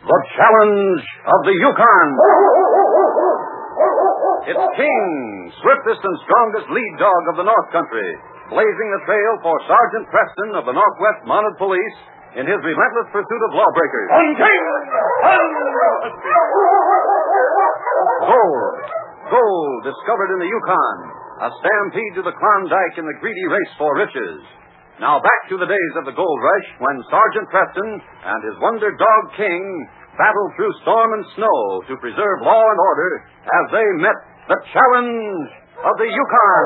The Challenge of the Yukon. It's King, swiftest and strongest lead dog of the North Country, blazing the trail for Sergeant Preston of the Northwest Mounted Police in his relentless pursuit of lawbreakers. On King! Gold discovered in the Yukon. A stampede to the Klondike in the greedy race for riches. Now back to the days of the gold rush when Sergeant Preston and his wonder dog King battled through storm and snow to preserve law and order as they met the Challenge of the Yukon.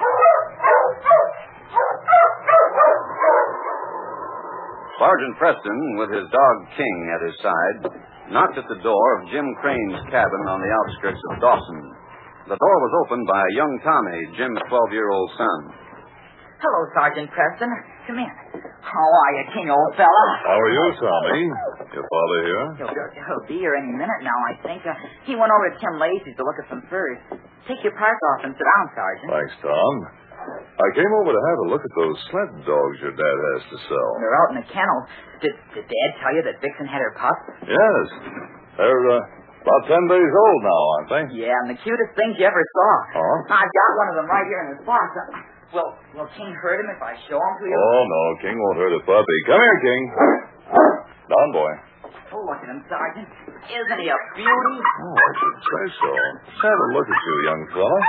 Sergeant Preston, with his dog King at his side, knocked at the door of Jim Crane's cabin on the outskirts of Dawson. The door was opened by a young Tommy, Jim's 12-year-old son. Hello, Sergeant Preston. Come in. How are you, King, old fella? How are you, Tommy? Your father here? He'll be here any minute now, I think. He went over to Tim Lacey's to look at some furs. Take your park off and sit down, Sergeant. Thanks, Tom. I came over to have a look at those sled dogs your dad has to sell. They're out in the kennel. Did Dad tell you that Vixen had her pup? Yes. They're about 10 days old now, aren't they? Yeah, and the cutest things you ever saw. Oh? I've got one of them right here in this box. Will King hurt him if I show him to you? Oh, no. King won't hurt a puppy. Come here, King. Down, boy. Oh, look at him, Sergeant. Isn't he a beauty? Oh, I should say so. Let's have a look at you, young fella.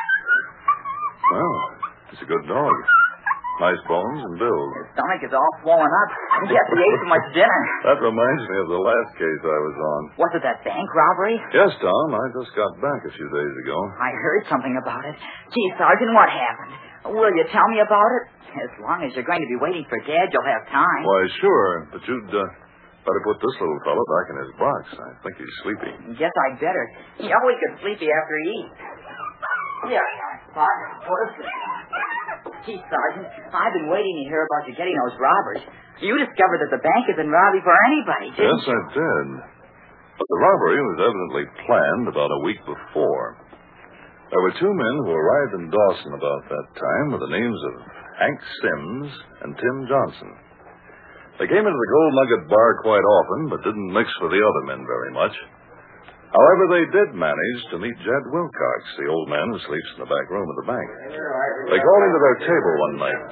Well, he's a good dog. Nice bones and build. His stomach is all swollen up. I guess he ate too much dinner. That reminds me of the last case I was on. Was it that bank robbery? Yes, Tom. I just got back a few days ago. I heard something about it. Gee, Sergeant, what happened? Will you tell me about it? As long as you're going to be waiting for Dad, you'll have time. Why, sure. But you'd better put this little fellow back in his box. I think he's sleepy. Guess I'd better. He always gets sleepy after he eats. Here, Sergeant, put us in. Gee, Sergeant, I've been waiting to hear about you getting those robbers. You discovered that the bank had been robbed before anybody, didn't you? Yes, I did. But the robbery was evidently planned about a week before. There were two men who arrived in Dawson about that time with the names of Hank Sims and Tim Johnson. They came into the Gold Nugget bar quite often, but didn't mix with the other men very much. However, they did manage to meet Jed Wilcox, the old man who sleeps in the back room of the bank. They called him to their table one night.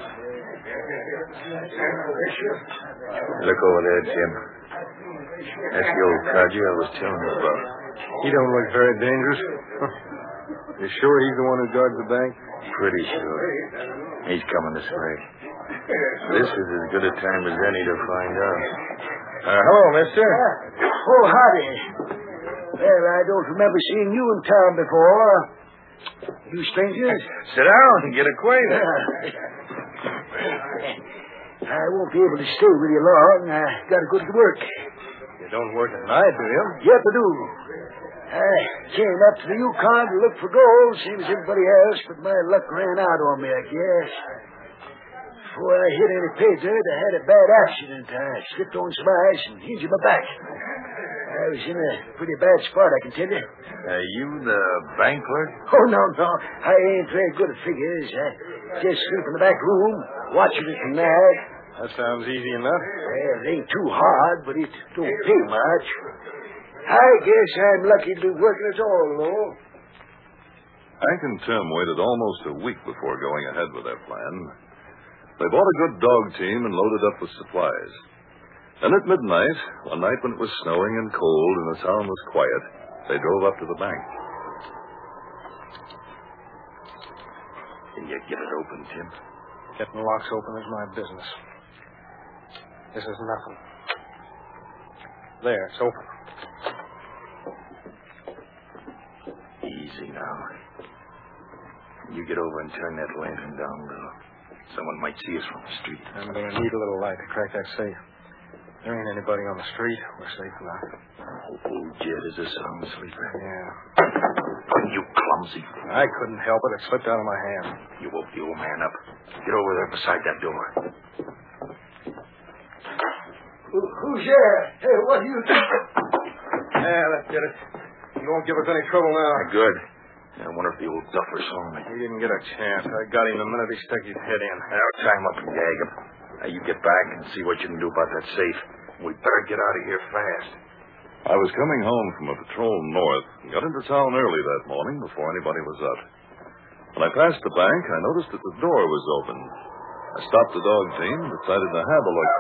Look over there, Jim. That's the old codger I was telling you about. He don't look very dangerous. You sure he's the one who guards the bank? Pretty sure. He's coming this way. This is as good a time as any to find out. Hello, mister. Oh, howdy. Well, I don't remember seeing you in town before. You strangers? Sit down and get acquainted. I won't be able to stay with you long. I gotta go to work. You don't work at night, do you? Yep, I do. I came up to the Yukon to look for gold, same as everybody else, but my luck ran out on me, I guess. Before I hit any pay dirt, I had a bad accident. I slipped on some ice and injured my back. I was in a pretty bad spot, I can tell you. You the bank clerk? Oh, no. I ain't very good at figures. I just sleep in the back room, watching it from there. That sounds easy enough. Well, it ain't too hard, but it don't pay much. I guess I'm lucky to be working at all, though. Hank and Tim waited almost a week before going ahead with their plan. They bought a good dog team and loaded up with supplies. Then at midnight, one night when it was snowing and cold and the town was quiet, they drove up to the bank. Can you get it open, Tim? Getting locks open is my business. This is nothing. There, it's open. Easy now. You get over and turn that lantern down a little. Someone might see us from the street. I'm going to need a little light to crack that safe. There ain't anybody on the street. We're safe enough. Old Jed is a sound sleeper. Yeah. You clumsy. I couldn't help it. It slipped out of my hand. You woke the old man up. Get over there beside that door. Who's there? Hey, what are you doing? Yeah, let's get it. You won't give us any trouble now. Good. I wonder if the old duffer saw me. He didn't get a chance. I got him the minute he stuck his head in. Now tie him up and gag him. Now you get back and see what you can do about that safe. We better get out of here fast. I was coming home from a patrol north and got into town early that morning before anybody was up. When I passed the bank, I noticed that the door was open. I stopped the dog team and decided to have a look.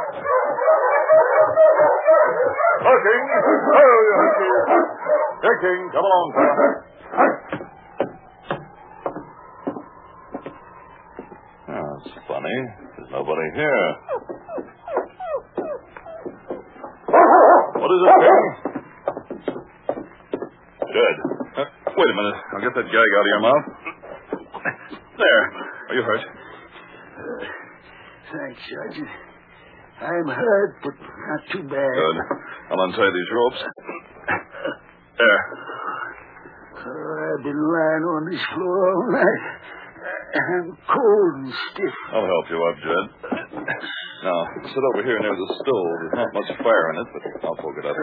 Hooking! Hooking! Come along, pal. Oh, that's funny. There's nobody here. What is it, King? Good. Wait a minute. I'll get that gag out of your mouth. There. Are you hurt? Thanks, Sergeant. I'm hurt, but not too bad. Good. I'll untie these ropes. There. I've been lying on this floor all night. I'm cold and stiff. I'll help you up, Jed. Now, sit over here near the stove. There's not much fire in it, but I'll poke it up.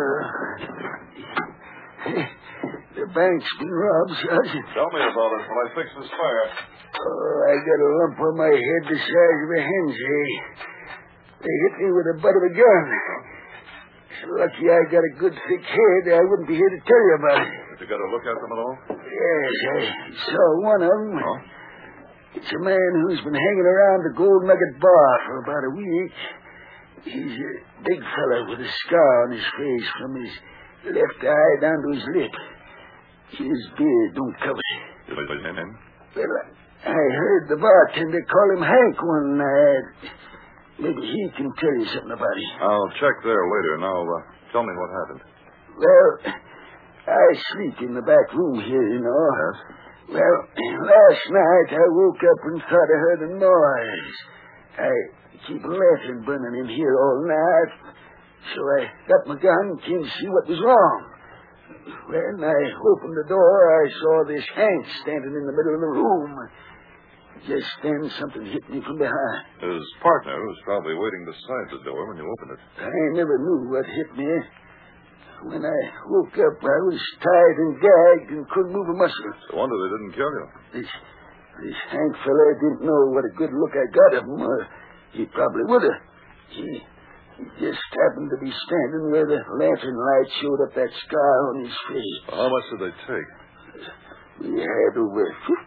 The bank's been robbed, Sergeant. Tell me about it while I fix this fire. I got a lump on my head the size of a hen's egg. They hit me with the butt of a gun. It's lucky I got a good thick head. I wouldn't be here to tell you about it. Did you get a look at them at all? Yes, I saw one of them. Oh? It's a man who's been hanging around the Gold Nugget Bar for about a week. He's a big fellow with a scar on his face from his left eye down to his lip. His beard don't cover it. Did I say his name? Well, I heard the bartender call him Hank one night. Maybe he can tell you something about him. I'll check there later. Now, tell me what happened. Well, I sleep in the back room here, you know. Yes? Well, last night I woke up and thought I heard a noise. I keep a lantern burning in here all night, so I got my gun and came to see what was wrong. When I opened the door, I saw this Hank standing in the middle of the room. Just then, something hit me from behind. His partner was probably waiting beside the door when you opened it. I never knew what hit me. When I woke up, I was tired and gagged and couldn't move a muscle. No wonder they didn't kill you. This Hank fella didn't know what a good look I got of him, or he probably would have. He just happened to be standing where the lantern light showed up that scar on his face. Well, how much did they take? We had over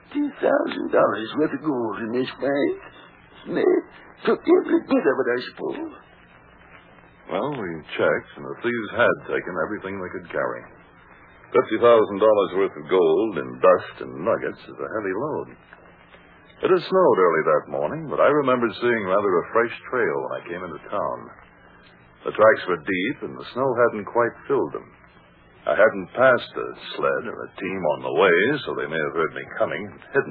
$50,000 worth of gold in this bank. They took every bit of it, I suppose. Well, we checked, and the thieves had taken everything they could carry. $50,000 worth of gold in dust and nuggets is a heavy load. It had snowed early that morning, but I remembered seeing rather a fresh trail when I came into town. The tracks were deep, and the snow hadn't quite filled them. I hadn't passed a sled or a team on the way, so they may have heard me coming and hidden.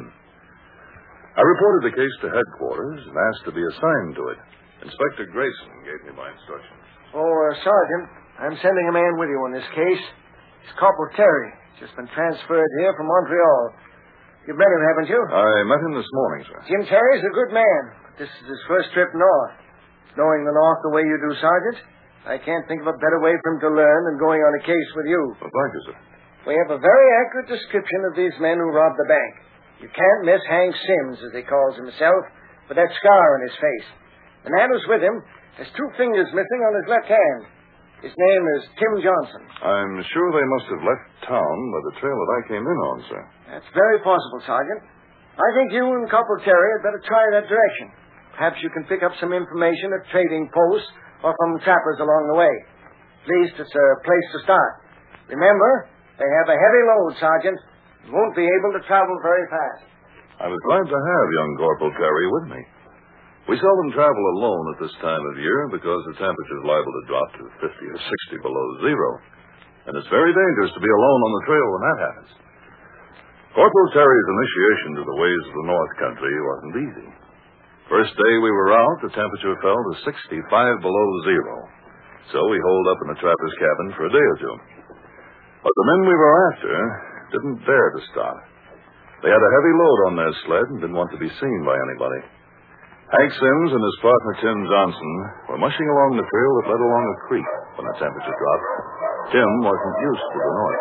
I reported the case to headquarters and asked to be assigned to it. Inspector Grayson gave me my instructions. Sergeant, I'm sending a man with you on this case. It's Corporal Terry. Just been transferred here from Montreal. You've met him, haven't you? I met him this morning, sir. Jim Terry's a good man. This is his first trip north. Knowing the North the way you do, Sergeant, I can't think of a better way for him to learn than going on a case with you. Well, thank you, sir. We have a very accurate description of these men who robbed the bank. You can't miss Hank Sims, as he calls himself, with that scar on his face. The man who's with him has 2 fingers missing on his left hand. His name is Tim Johnson. I'm sure they must have left town by the trail that I came in on, sir. That's very possible, Sergeant. I think you and Corporal Terry had better try that direction. Perhaps you can pick up some information at trading posts or from trappers along the way. At least it's a place to start. Remember, they have a heavy load, Sergeant. You won't be able to travel very fast. I was glad to have young Corporal Terry with me. We seldom travel alone at this time of year because the temperature is liable to drop to 50 or 60 below zero. And it's very dangerous to be alone on the trail when that happens. Corporal Terry's initiation to the ways of the North Country wasn't easy. First day we were out, the temperature fell to 65 below zero. So we holed up in the trapper's cabin for a day or 2. But the men we were after didn't dare to stop. They had a heavy load on their sled and didn't want to be seen by anybody. Hank Sims and his partner Tim Johnson were mushing along the trail that led along a creek when the temperature dropped. Tim wasn't used to the north.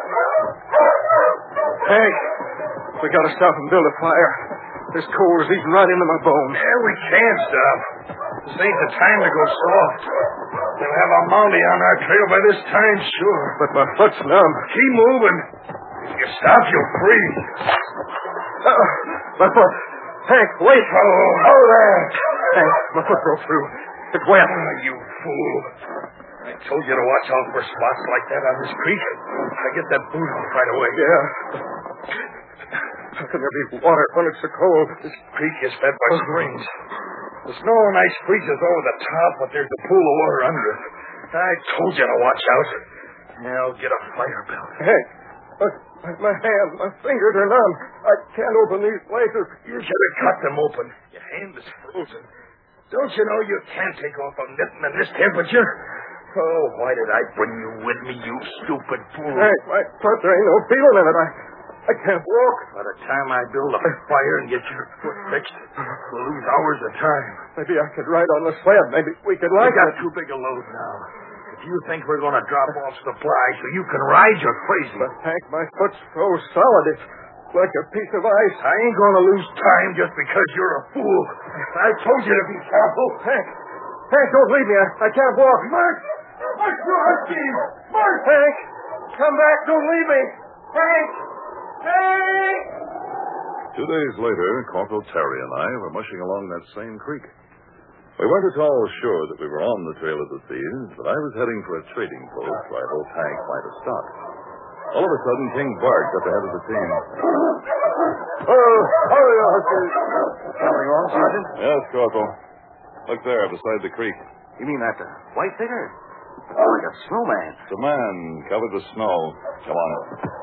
Hank, we gotta stop and build a fire. This coal is eating right into my bones. Yeah, we can't stop. This ain't the time to go soft. We'll have a Mountie on our trail by this time, sure. But my foot's numb. Keep moving. If you stop, you'll freeze. My foot. Hank, wait. Oh, there. Hank, my foot broke through. It's wet. Oh, you fool. I told you to watch out for spots like that on this creek. I get that boot off right away. Yeah. How can there be water when it's so cold? This creek is fed by springs. The snow and ice freezes over the top, but there's a pool of water under it. I told you to watch out. Now get a fire belt. Hank, my hand, my fingers are numb. I can't open these blazers. You should have cut them open. Your hand is frozen. Don't you know you can't take off a mitten in this temperature? Oh, why did I bring you with me, you stupid fool? Hank, my foot, there ain't no feeling in it. I can't walk. By the time I build a fire and get your foot fixed, we'll lose hours of time. Maybe I could ride on the sled. Maybe we could We like got it. too big a load now. If you think we're going to drop off supplies so you can ride, you're crazy. But, Hank, my foot's so solid. It's like a piece of ice. I ain't going to lose time just because you're a fool. I told you to be careful. Hank, don't leave me. I can't walk. Mark, you're hurting. Mark, Hank, come back. Don't leave me. Hank. 2 days later, Corporal Terry and I were mushing along that same creek. We weren't at all sure that we were on the trail of the thieves, but I was heading for a trading post where I hoped Hank might have stopped. All of a sudden, King barked up ahead of the team. Hurry up. Something wrong, Sergeant? Yes, Corporal. Look there, beside the creek. You mean that white figure? Like a snowman. It's a man covered with snow. Come on.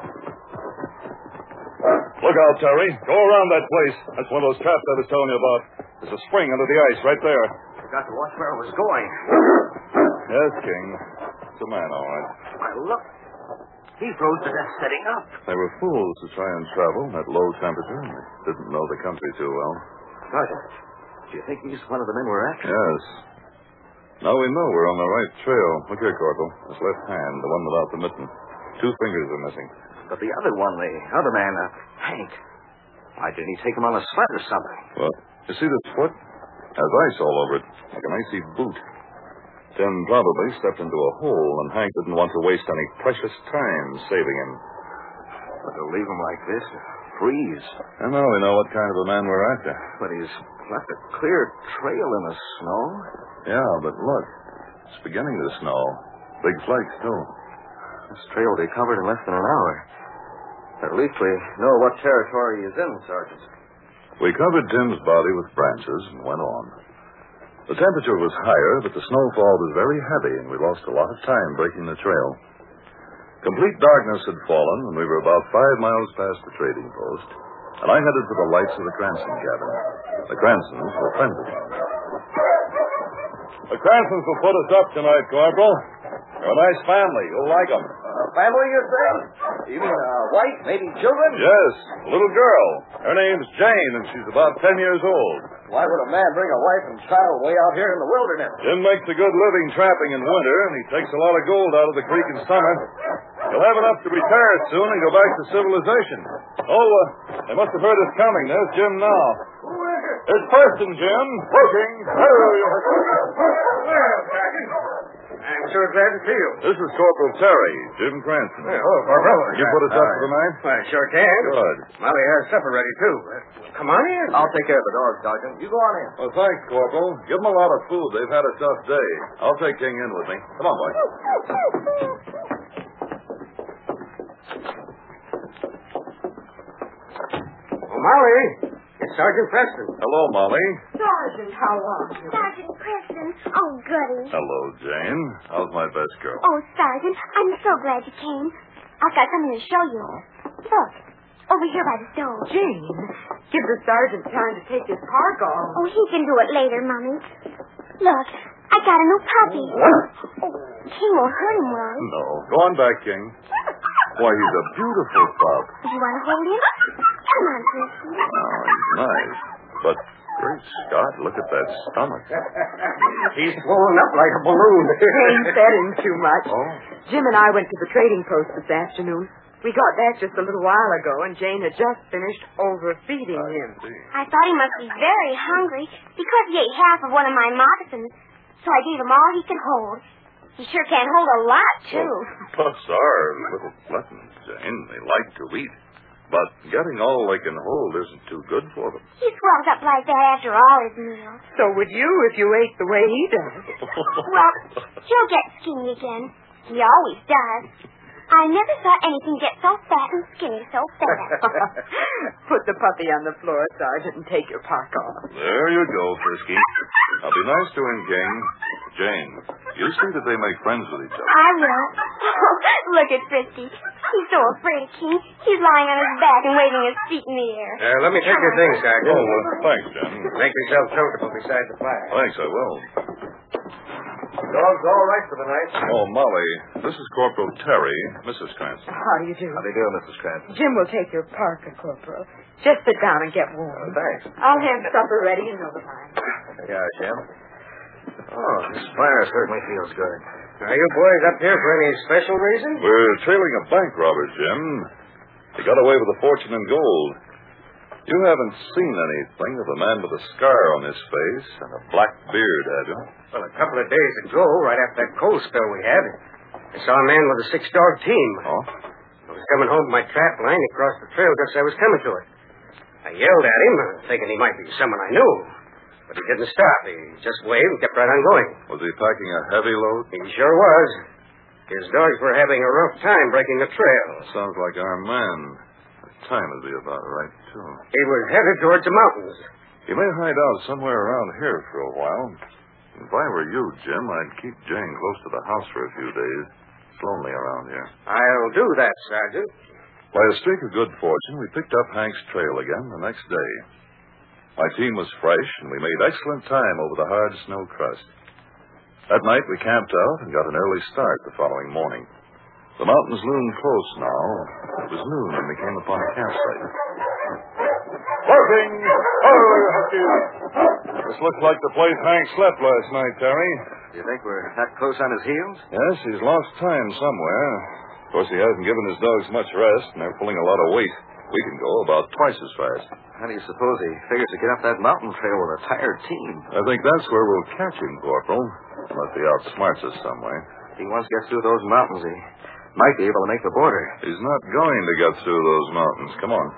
Look out, Terry. Go around that place. That's one of those traps I was telling you about. There's a spring under the ice right there. Got to watch where I was going. Yes, King. It's a man, all right. Why, look. He froze to death setting up. They were fools to try and travel in that low temperature, and they didn't know the country too well. Sergeant, do you think he's one of the men we're after? Yes. Now we know we're on the right trail. Look here, Corporal. His left hand, the one without the mitten. 2 fingers are missing. But the other one, the other man, Hank, why didn't he take him on a sled or something? Well, you see this foot? Has ice all over it, like an icy boot. Tim probably stepped into a hole, and Hank didn't want to waste any precious time saving him. But to leave him like this, freeze. And now we know what kind of a man we're after. But he's left a clear trail in the snow. Yeah, but look. It's beginning to snow. Big flakes, too. This trail will be covered in less than an hour. At least we know what territory he's in, Sergeant. We covered Tim's body with branches and went on. The temperature was higher, but the snowfall was very heavy, and we lost a lot of time breaking the trail. Complete darkness had fallen, and we were about 5 miles past the trading post, and I headed for the lights of the Cranston cabin. The Cranstons were friendly. The Cranstons will put us up tonight, Corporal. They're a nice family. You'll like them. Family, you say? You mean a wife, maybe children? Yes, a little girl. Her name's Jane, and she's about 10 years old. Why would a man bring a wife and child way out here in the wilderness? Jim makes a good living trapping in winter, and he takes a lot of gold out of the creek in summer. He'll have enough to retire soon and go back to civilization. They must have heard us coming. There's Jim now. Who is it? It's Preston, Jim. Working. I'm sure glad to see you. This is Corporal Terry, Jim Cranston. Hello, Corporal. You put us up for the night? I sure can. Good. Molly has supper ready, too. Come on in. I'll take care of the dog, Sergeant. You go on in. Well, thanks, Corporal. Give them a lot of food. They've had a tough day. I'll take King in with me. Come on, boy. Oh, Molly. It's Sergeant Preston. Hello, Molly. Sergeant, how are you? Sergeant Preston. Oh, goody. Hello, Jane. How's my best girl? Oh, Sergeant, I'm so glad you came. I've got something to show you. Look, over here by the stove. Jane, give the sergeant time to take his park off. Oh, he can do it later, Mommy. Look, I got a new puppy. Oh, King won't hurt him, will he? No. Go on back, King. Why, he's a beautiful pup. You want to hold him? Come on, Preston. Oh, he's nice. But, great Scott, look at that stomach. He's swollen up like a balloon. Jane fed him too much. Oh. Jim and I went to the trading post this afternoon. We got back just a little while ago, and Jane had just finished overfeeding him. I thought he must be very hungry because he ate half of one of my moccasins. So I gave him all he could hold. He sure can hold a lot, too. Pups are little gluttons, Jane. They like to eat. But getting all they can hold isn't too good for them. He swells up like that after all his meals. So would you if you ate the way he does. Well, he'll get skinny again. He always does. I never saw anything get so fat and skinny so fast. Put the puppy on the floor, Sergeant, and take your park off. There you go, Frisky. Now be nice to him, King. Jane, you see that they make friends with each other. I will. Look at Frisky. He's so afraid of King. He's lying on his back and waving his feet in the air. Let me take your things, Sergeant. Oh, thanks, Jim. Make yourself comfortable beside the fire. Thanks, I will. Dog's all right for the night. Oh, Molly, this is Corporal Terry, Mrs. Cranston. How do you do? How do you do, Mrs. Cranston? Jim will take your parka, Corporal. Just sit down and get warm. Thanks. I'll have supper ready in no time. Yeah, Jim. Oh, this fire certainly feels good. Are you boys up here for any special reason? We're trailing a bank robber, Jim. He got away with a fortune in gold. You haven't seen anything of a man with a scar on his face and a black beard, have you? Well, a couple of days ago, right after that coal spill we had, I saw a man with a 6-dog team. Oh? I was coming home with my trap line. He crossed the trail just as I was coming to it. I yelled at him, thinking he might be someone I knew. But he didn't stop. He just waved and kept right on going. Was he packing a heavy load? He sure was. His dogs were having a rough time breaking the trail. Sounds like our man. The time would be about right, too. He was headed towards the mountains. He may hide out somewhere around here for a while. If I were you, Jim, I'd keep Jane close to the house for a few days. It's lonely around here. I'll do that, Sergeant. By a streak of good fortune, we picked up Hank's trail again the next day. My team was fresh, and we made excellent time over the hard snow crust. That night, we camped out and got an early start the following morning. The mountains loomed close now. It was noon when we came upon a campsite. Working! This looks like the place Hank slept last night, Terry. Do you think we're that close on his heels? Yes, he's lost time somewhere. Of course, he hasn't given his dogs much rest, and they're pulling a lot of weight. We can go about twice as fast. How do you suppose he figures to get up that mountain trail with a tired team? I think that's where we'll catch him, Corporal. Unless he outsmarts us some way. If he once gets through those mountains, he might be able to make the border. He's not going to get through those mountains. Come on.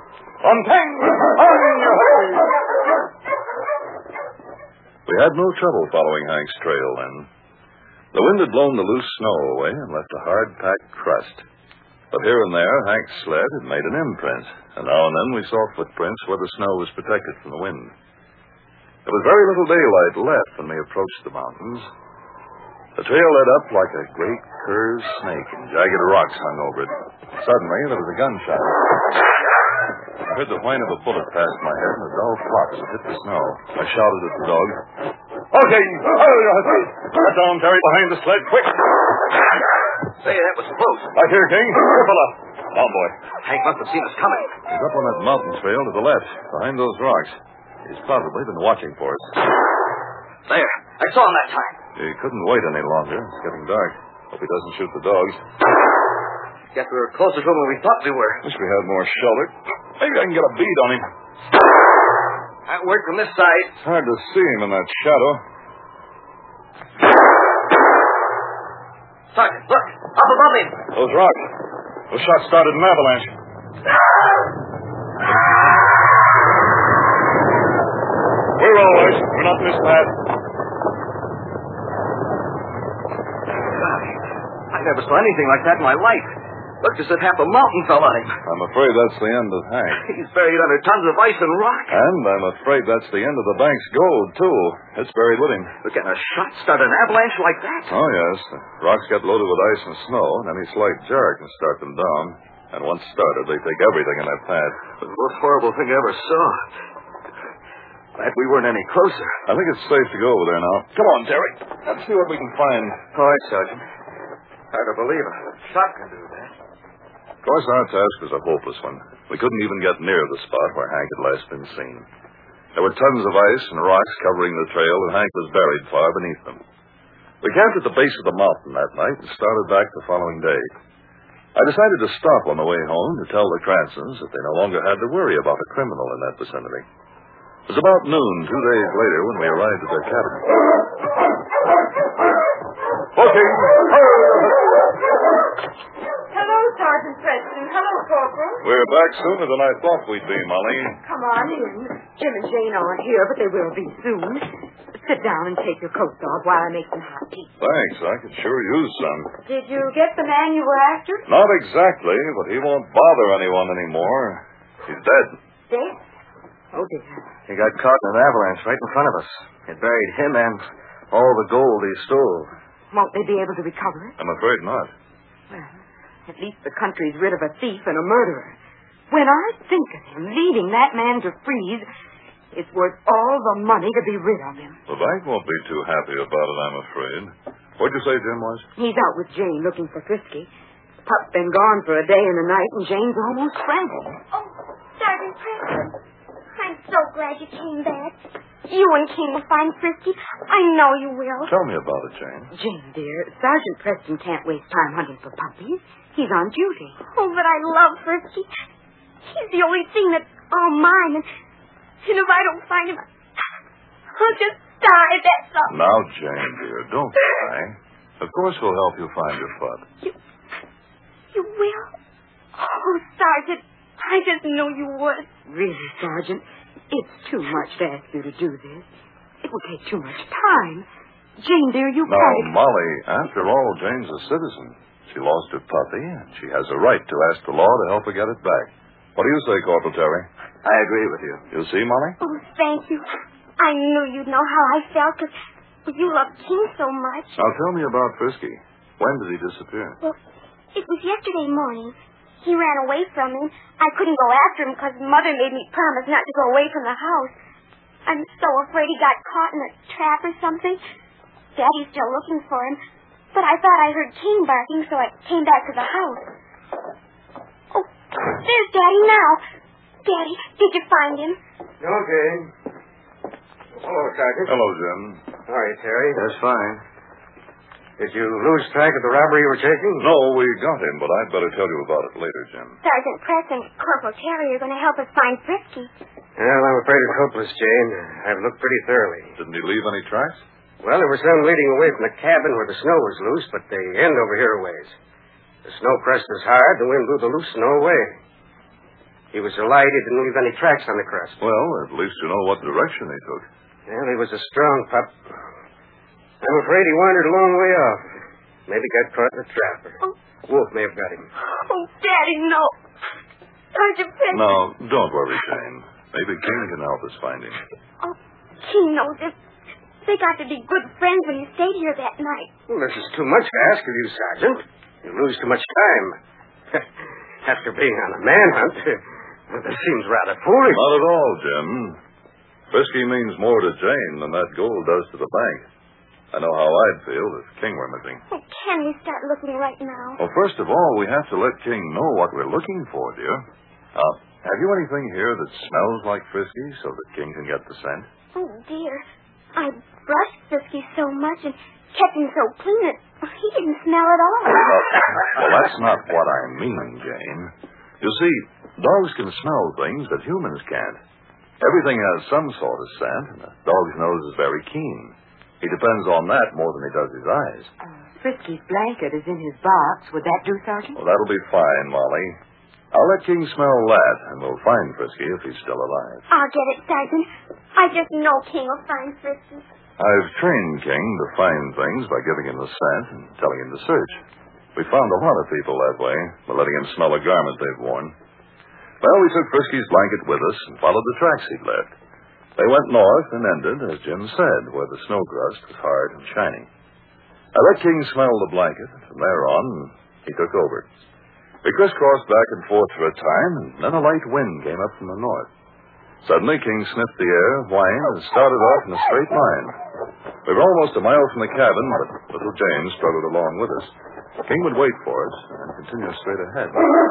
We had no trouble following Hank's trail then. The wind had blown the loose snow away and left a hard-packed crust. But here and there, Hank's sled had made an imprint, and now and then we saw footprints where the snow was protected from the wind. There was very little daylight left when we approached the mountains. The trail led up like a great curved snake, and jagged rocks hung over it. Suddenly, there was a gunshot. I heard the whine of a bullet pass my head, and a dull flop as it hit the snow. I shouted at the dog. Okay, get down, Terry, behind the sled, quick. Say, that was close. Right here, King. Triple up. Down, boy. Hank must have seen us coming. He's up on that mountain trail to the left, behind those rocks. He's probably been watching for us. There. I saw him that time. He couldn't wait any longer. It's getting dark. Hope he doesn't shoot the dogs. Guess we were closer to him than we thought we were. Wish we had more shelter. Maybe I can get a bead on him. That worked from this side. It's hard to see him in that shadow. Sergeant, look. Up above him. Those rocks. Those shots started an avalanche. We're all right. We're not this bad. I never saw anything like that in my life. Looked as if half a mountain fell on him. I'm afraid that's the end of Hank. He's buried under tons of ice and rock. And I'm afraid that's the end of the bank's gold, too. It's buried with him. But can a shot start an avalanche like that? Oh, yes. The rocks get loaded with ice and snow, and any slight jar can start them down. And once started, they take everything in their path. It was the most horrible thing I ever saw. Glad we weren't any closer. I think it's safe to go over there now. Come on, Terry. Let's see what we can find. All right, Sergeant. Hard to believe a shot can do that. Of course, our task was a hopeless one. We couldn't even get near the spot where Hank had last been seen. There were tons of ice and rocks covering the trail, and Hank was buried far beneath them. We camped at the base of the mountain that night and started back the following day. I decided to stop on the way home to tell the Cranstons that they no longer had to worry about a criminal in that vicinity. It was about noon 2 days later when we arrived at their cabin. Okay. Sergeant Preston. Hello, Corporal. We're back sooner than I thought we'd be, Molly. Come on in. Jim and Jane aren't here, but they will be soon. Sit down and take your coats off while I make some hot tea. Thanks. I could sure use some. Did you get the man you were after? Not exactly, but he won't bother anyone anymore. He's dead. Dead? Oh, dear. He got caught in an avalanche right in front of us. It buried him and all the gold he stole. Won't they be able to recover it? I'm afraid not. Well, at least the country's rid of a thief and a murderer. When I think of him leaving that man to freeze, it's worth all the money to be rid of him. The bank won't be too happy about it, I'm afraid. What'd you say Jim was? He's out with Jane looking for Frisky. Pup's been gone for a day and a night, and Jane's almost frantic. Oh, Sergeant Preston, I'm so glad you came back. You and King will find Frisky. I know you will. Tell me about it, Jane. Jane, dear, Sergeant Preston can't waste time hunting for puppies. He's on duty. Oh, but I love Frisky. He's the only thing that's all mine. And if I don't find him, I'll just die, that's all. Now, Jane, dear, don't cry. Of course we'll help you find your pup. You will? Oh, Sergeant, I just knew you would. Really, Sergeant, it's too much to ask you to do this. It will take too much time. Jane, dear, you Now, Molly, after all, Jane's a citizen. She lost her puppy, and she has a right to ask the law to help her get it back. What do you say, Corporal Terry? I agree with you. You see, Molly? Oh, thank you. I knew you'd know how I felt because you love King so much. Now, tell me about Frisky. When did he disappear? Well, it was yesterday morning. He ran away from me. I couldn't go after him because Mother made me promise not to go away from the house. I'm so afraid he got caught in a trap or something. Daddy's still looking for him. But I thought I heard King barking, so I came back to the house. Oh, there's Daddy now. Daddy, did you find him? Okay. Hello, Sergeant. Hello, Jim. All right, Terry. That's fine. Did you lose track of the robbery you were chasing? No, we got him, but I'd better tell you about it later, Jim. Sergeant Press and Corporal Terry are going to help us find Frisky. Well, I'm afraid it's hopeless, Jane. I've looked pretty thoroughly. Didn't he leave any tracks? Well, there were some leading away from the cabin where the snow was loose, but they end over here a ways. The snow pressed us hard, the wind blew the loose snow away. He was so light he didn't leave any tracks on the crust. Well, at least you know what direction he took. Well, he was a strong pup. I'm afraid he wandered a long way off. Maybe got caught in a trap. Wolf may have got him. Oh, Daddy, no. Sergeant Press. No, don't worry, Jane. Maybe King can help us find him. Oh, King knows it. They got to be good friends when you stayed here that night. Well, this is too much to ask of you, Sergeant. You lose too much time. After being on a manhunt, this seems rather foolish. Not at all, Jim. Frisky means more to Jane than that gold does to the bank. I know how I'd feel if King were missing. Oh, can we start looking right now? Well, first of all, we have to let King know what we're looking for, dear. Have you anything here that smells like Frisky so that King can get the scent? Oh, dear. I brushed Frisky so much and kept him so clean that he didn't smell at all. Well, that's not what I mean, Jane. You see, dogs can smell things that humans can't. Everything has some sort of scent, and a dog's nose is very keen. He depends on that more than he does his eyes. Frisky's blanket is in his box. Would that do, Sergeant? Well, that'll be fine, Molly. I'll let King smell that, and we'll find Frisky if he's still alive. I'll get it, Sergeant. I just know King will find Frisky. I've trained King to find things by giving him the scent and telling him to search. We found a lot of people that way, by letting him smell a garment they've worn. Well, we took Frisky's blanket with us and followed the tracks he'd left. They went north and ended, as Jim said, where the snow crust was hard and shiny. I let King smell the blanket, and from there on, he took over. We crisscrossed back and forth for a time, and then a light wind came up from the north. Suddenly, King sniffed the air, whined, and started off in a straight line. We were almost a mile from the cabin, but little Jane struggled along with us. King would wait for us and continue straight ahead.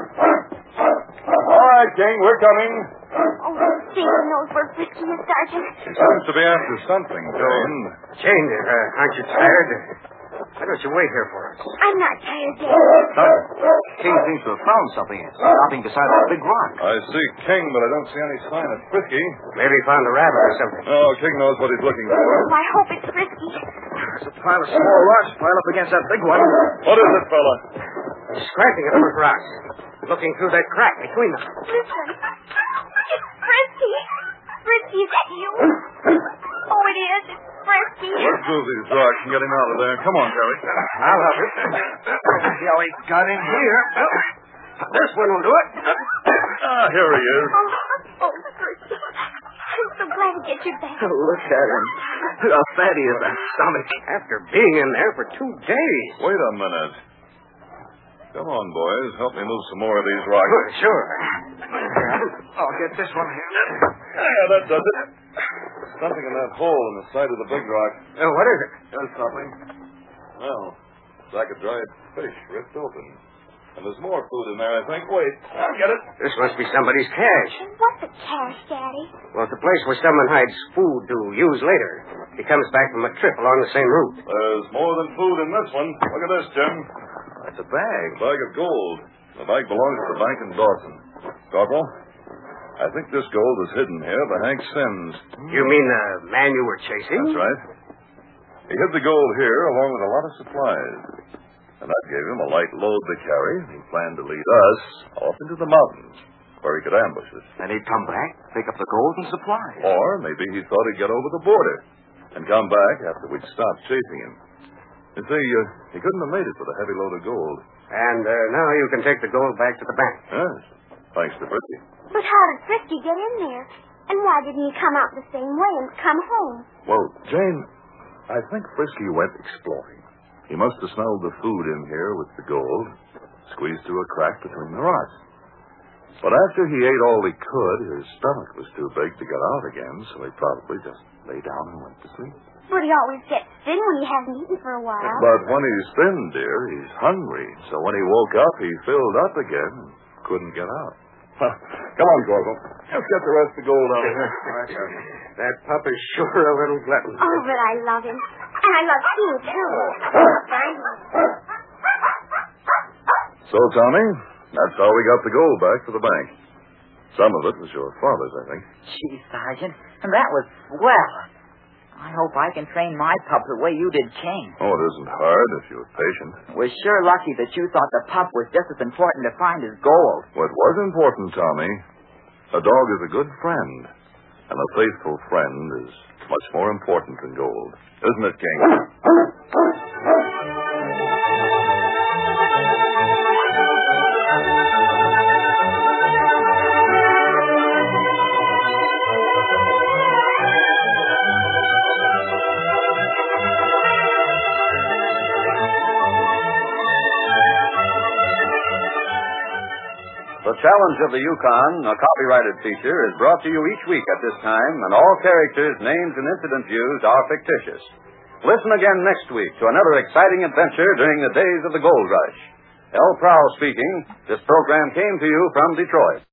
All right, King, we're coming. Oh, Jane knows where Frisky is, Sergeant. He seems to be after something, Jane. Jane, aren't you tired? Why don't you wait here for us? I'm not tired, Dad. King seems to have found something. Stopping beside that big rock. I see King, but I don't see any sign of Frisky. Maybe he found a rabbit or something. Oh, King knows what he's looking for. Oh, I hope it's Frisky. There's a pile of small rocks piled up against that big one. What is it, fella? scratching at those rocks, looking through that crack between them. Listen. It's Frisky. Frisky, is that you? Oh, it is. It's Frisky. Let's move these rocks and get him out of there. Come on, Terry. I'll help it. See how he got in here. This one will do it. Here he is. Oh, Frisky. I'm so glad to get you back. Look at him. How fat he is on his stomach. After being in there for 2 days. Wait a minute. Come on, boys. Help me move some more of these rocks. Sure. I'll get this one here. Yeah, that does it. Something in that hole in the side of the big rock. What is it? That's something. Well, it's like a dried fish ripped open. And there's more food in there, I think. Wait, I'll get it. This must be somebody's cache. What's a cache, Daddy? Well, it's a place where someone hides food to use later. He comes back from a trip along the same route. There's more than food in this one. Look at this, Jim. It's a bag. A bag of gold. The bag belongs to the bank in Dawson. Corporal, I think this gold is hidden here by Hank Sims. You mean the man you were chasing? That's right. He hid the gold here along with a lot of supplies. And that gave him a light load to carry. He planned to lead us off into the mountains where he could ambush us. And he'd come back, pick up the gold and supplies. Or maybe he thought he'd get over the border and come back after we'd stopped chasing him. You see, he couldn't have made it with a heavy load of gold. And now you can take the gold back to the bank. Yes, thanks to Frisky. But how did Frisky get in there? And why didn't he come out the same way and come home? Well, Jane, I think Frisky went exploring. He must have smelled the food in here with the gold, squeezed through a crack between the rocks. But after he ate all he could, his stomach was too big to get out again, so he probably just lay down and went to sleep. But he always gets thin when he hasn't eaten for a while. But when he's thin, dear, he's hungry. So when he woke up, he filled up again and couldn't get out. Come on, Corporal. Let's get the rest of the gold out of here. That pup is sure a little glutton. Oh, but I love him. And I love you, too. So, Tommy, that's how we got the gold back to the bank. Some of it was your father's, I think. Gee, Sergeant, that was swell. I hope I can train my pup the way you did King. Oh, it isn't hard if you're patient. It was sure lucky that you thought the pup was just as important to find as gold. What was important, Tommy, a dog is a good friend. And a faithful friend is much more important than gold. Isn't it, King? The Challenge of the Yukon, a copyrighted feature, is brought to you each week at this time, and all characters, names, and incidents used are fictitious. Listen again next week to another exciting adventure during the days of the gold rush. L. Prowl speaking. This program came to you from Detroit.